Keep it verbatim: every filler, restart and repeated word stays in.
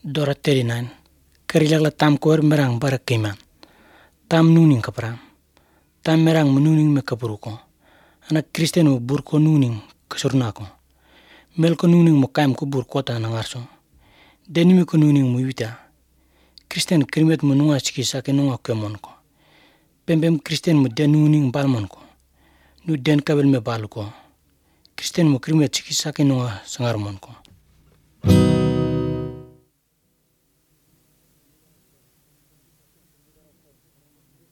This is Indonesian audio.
Dora thirty-nine. Kerilak la tam kor merang bara kiman. Tam nuning kapra. Tam merang menuning me kapuruko. Anak Kristen mo burko nuning kasurunako. Mel ko nuning mo kaim ko burkota nangarso. Denimi ko nuning mo wita. Kristen krimet mo nunga chiki sake nunga kemon ko. Pembem Kristen mo den nuning balmon ko. Nu den kabel me balu ko. Kristen mo krimet chiki sake nunga sangarmon ko.